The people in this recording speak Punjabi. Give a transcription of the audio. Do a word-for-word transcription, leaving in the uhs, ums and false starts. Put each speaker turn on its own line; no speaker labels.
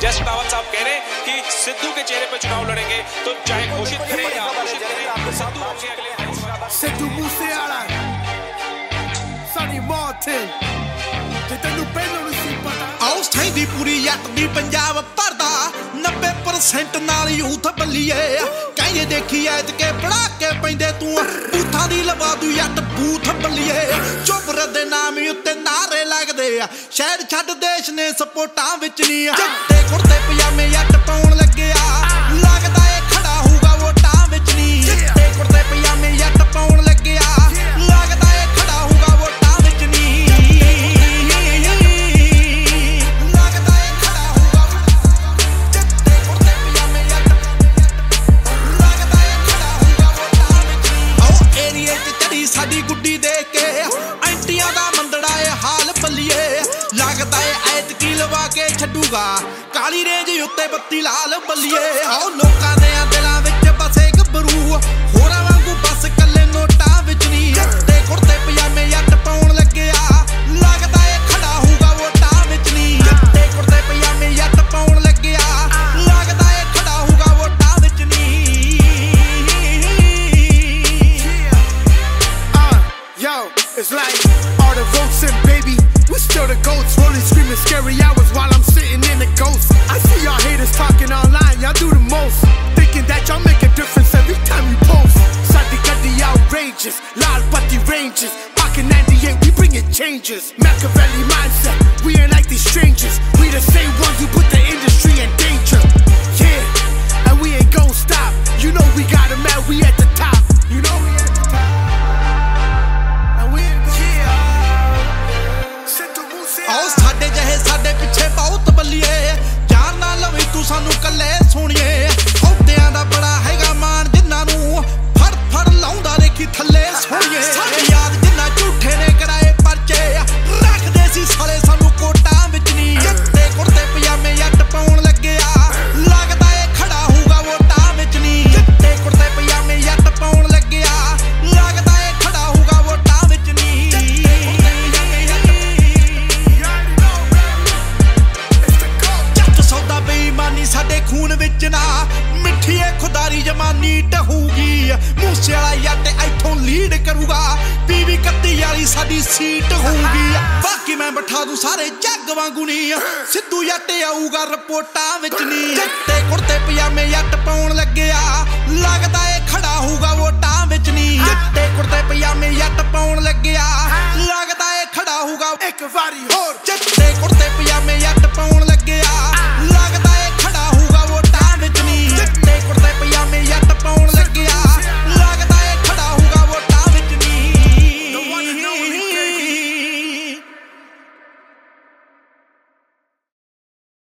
जैसे रावत साहब कह रहे हैं कि सिद्धू के चेहरे पे चुनाव लड़ेंगे तो चाहे घोषित करें या घोषित करें सिद्धू के अगले
सिद्धू मूसेवाला सनी मार्टिन ਤੇ ਤੈਨੂੰ ਪਹਿਲਾਂ ਨਹੀਂ ਪਤਾ ਆਉਸ ਥੈਂਦੀ ਪੂਰੀ ਜੱਟ ਦੀ ਪੰਜਾਬ ਭਰਦਾ ਨੱਬੇ ਪਰਸੈਂਟ ਨਾਲ ਯੂਥ ਬੱਲੀਏ ਕਹਿੰਦੇ ਦੇਖੀ ਐਤ ਕੇ ਪੜਾ ਕੇ ਪੈਂਦੇ ਤੂੰ ਬੂਥਾਂ ਦੀ ਲਵਾ ਦੂ ਜੱਟ ਬੂਥ ਬੱਲੀਏ ਚੋਬਰ ਦੇ ਨਾਮ ਉੱਤੇ ਨਾਰੇ ਲੱਗਦੇ ਆ ਸ਼ਹਿਰ ਛੱਡ ਦੇਸ਼ ਨੇ ਸਪੋਰਟਾਂ ਵਿੱਚ ਨਹੀਂ ਜੱਟੇ ਕੁੜਤੇ ਪਜਾਮੇ ਜੱਟ ਪਾਉਣ ਲੱਗਿਆ ਲੱਗਦਾ ਏ ਖੜਾ ਹੋਊਗਾ ਵੋਟਾਂ ਵਿੱਚ ਨਹੀਂ ਜੱਟੇ ਕੁੜਤੇ ਪਜਾਮੇ ਜੱਟ ਪਾਉਣ ਲੱਗਿਆ ਲੱਗਦਾ ਏ ਖੜਾ ਹੋਊਗਾ ਵੋਟਾਂ ਵਿੱਚ ਨਹੀਂ ਸਾਡੀ ਗੁੱਡੀ ਦੇਖ ਕੇ ਐਂਟੀਆਂ ਦਾ ਮੰਦੜਾ ਏ ਹਾਲ ਬੱਲੀਏ ਲੱਗਦਾ ਏ ਐਤਕੀ ਲਵਾ ਕੇ ਛੱਡੂਗਾ ਕਾਲੀ ਰੇਂਜ ਉੱਤੇ ਬੱਤੀ ਲਾਲ ਬੱਲੀਏ ਆਓ ਲੋਕਾਂ ਦੇ ਦਿਲਾਂ ਵਿੱਚ ਬਸੇ ਗੱਭਰੂ ਹੋਰਾਂ ਵਾਂਗੂ ਬਸ ਕੱਲੇ ਨੋਟਾਂ ਵਿੱਚ ਨਹੀਂ ਜੱਟੇ ਕੁੜਤੇ ਪਜਾਮੇ ਜੱਟ ਪਾਉਣ ਲੱਗਿਆ ਲੱਗਦਾ ਏ ਖੜਾ ਹੋਊਗਾ ਵੋਟਾਂ ਵਿੱਚ ਨਹੀਂ ਜੱਟੇ ਕੁੜਤੇ ਪਜਾਮੇ ਜੱਟ ਪਾਉਣ ਲੱਗਿਆ ਲੱਗਦਾ ਏ ਖੜਾ ਹੋਊਗਾ ਵੋਟਾਂ ਵਿੱਚ ਨਹੀਂ Yo, it's like all the votes in, baby. We still the goats, rolling, screaming scary hours while I'm sitting in the ghost. I see y'all haters talking online, y'all do the most, thinking that y'all make a difference every time you post. Sadi Gadi outrageous, Lal Bati ranges, Pocket ninety-eight, we bringing changes. Machiavelli mindset, we ain't like these strangers. We the same ones who put the industry in danger. Yeah, and we ain't gon' stop. You know we got 'em at, we at the top. You know we at the top. ਆਓ ਸਾਡੇ ਜਿਹੇ ਸਾਡੇ ਪਿੱਛੇ ਬਹੁਤ ਬੱਲੀਏ ਜਾਨ ਨਾ ਲਵੀ ਤੂੰ ਸਾਨੂੰ ਕੱਲੇ ਸੋਣੀਏ ਅਹੁਦਿਆਂ ਦਾ ਬੜਾ ਹੈਗਾ ਮਾਣ ਜਿੰਨਾਂ ਨੂੰ ਫੜ ਫੜ ਲਾਉਂਦਾ ਦੇਖੀ ਥੱਲੇ ਸੋਣੀਏ ਸਾਡੀ ਯਾਦ ਜਿੰਨਾ ਝੂਠੇ ਨੇ ਕਰਾਏ ਪਰਚੇ ਰੱਖਦੇ ਸੀ ਸਾਲੇ ਸਾਨੂੰ ਕੋਟਾਂ ਵਿੱਚ ਨਹੀਂ ਜੱਟੇ ਕੁੜਤੇ ਪਜਾਮੇ ਜੱਟ ਪਾਉਣ ਲੱਗਿਆ ਲੱਗਦਾ ਏ ਖੜਾ ਹੋਊਗਾ ਵੋਟਾਂ ਵਿੱਚ ਨਹੀਂ ਜੱਟੇ ਕੁੜਤੇ ਪਜਾਮੇ ਜੱਟ ਪਾਉਣ ਲੱਗਿਆ ਲੱਗਦਾ ਏ ਖੜਾ ਹੋਊਗਾ ਵੋਟਾਂ ਵਿੱਚ ਨਹੀਂ ਸਾਡੇ ਖੂਨ ਵਿੱਚ ਨਾ ਮਿੱਠੀ ਏ ਖੁਦਾਰੀ ਜਮਾਨੀ ਟਹੂਗੀ ਮੂਸੇ ਵਾਲਾ ਜੱਟ ਇੱਥੋਂ ਲੀਡ ਕਰੂਗਾ ਵੀਹ ਇਕੱਤੀ ਵਾਲੀ ਸਾਡੀ ਸੀਟ ਹੋਊਗੀ ਬਾਕੀ ਮੈਂ ਬਿਠਾ ਦੂੰ ਸਾਰੇ ਜੱਗ ਵਾਂਗੂ ਨਹੀਂ ਸਿੱਧੂ ਜੱਟ ਆਊਗਾ ਰਿਪੋਰਟਾਂ ਵਿੱਚ ਨਹੀਂ ਜੱਟੇ ਕੁੜਤੇ ਪਜਾਮੇ ਜੱਟ ਪਾਉਣ ਲੱਗਿਆ ਲੱਗਦਾ ਏ ਖੜਾ ਹੋਊਗਾ ਵੋਟਾਂ ਵਿੱਚ ਨਹੀਂ ਜੱਟੇ ਕੁੜਤੇ ਪਜਾਮੇ ਜੱਟ ਪਾਉਣ ਲੱਗਿਆ ਲੱਗਦਾ ਏ ਖੜਾ ਹੋਊਗਾ ਇੱਕ ਵਾਰੀ ਹੋਰ